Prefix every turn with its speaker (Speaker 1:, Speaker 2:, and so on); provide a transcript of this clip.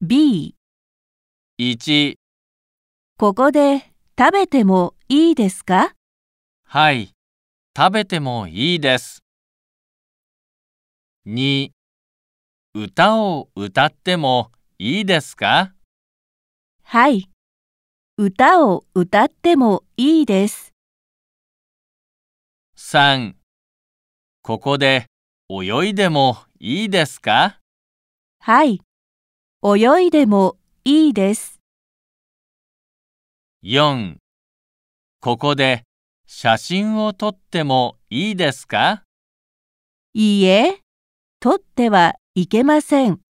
Speaker 1: B、
Speaker 2: 1、
Speaker 1: ここで食べてもいいですか？
Speaker 2: はい、食べてもいいです。2、歌を歌ってもいいですか？
Speaker 1: はい、歌を歌ってもいいです。
Speaker 2: 3、ここで泳いでもいいですか？
Speaker 1: はい、泳いでもいいです。
Speaker 2: 4、ここで写真を撮ってもいいですか？
Speaker 1: いいえ、取ってはいけません。